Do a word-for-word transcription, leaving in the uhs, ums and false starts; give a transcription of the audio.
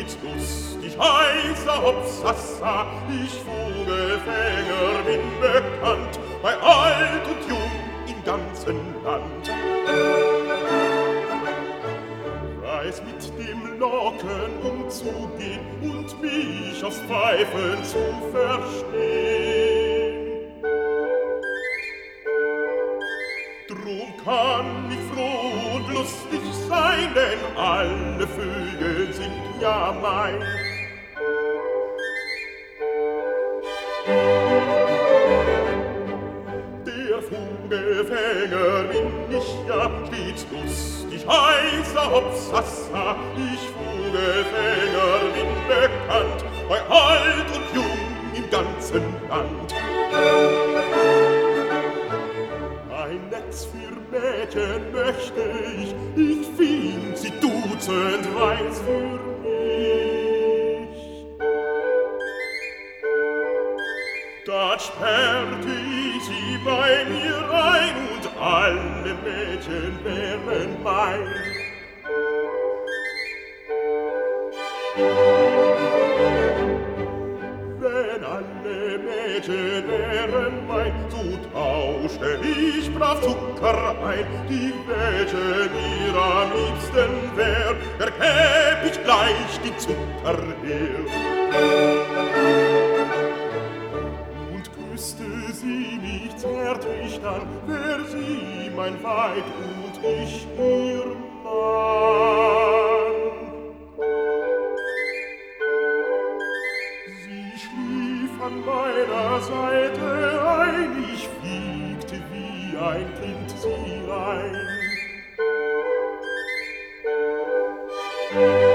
stets lustig, heißer Hopsassa, ich Vogelfänger bin bekannt, bei alt und jung im ganzen Land. Weiß mit dem Locken umzugehen und mich aufs Pfeifen zu verstehen. Drum kann ich froh und lustig sein, denn alle Vögel sind ja mein. Der Vogelfänger bin ich ja stets lustig, heißer Hopsassa, ich Vogelfänger bin bekannt, bei alt und jung im ganzen Land. Ein Netz für Mädchen möchte ich, ich find sie dutzend weiß für mich. Dann sperrte ich sie bei mir ein und alle Mädchen wären mein. Wenn alle Mädchen wären mein, so tauschte ich brav Zucker ein. Die welche mir am liebsten wär, der gäb ich gleich die Zucker her. Und küsste sie mich zärtlich dann, wär sie mein Weib und ich ihr Mann. An meiner Seite ein, ich wiegte wie ein Kind sie ein.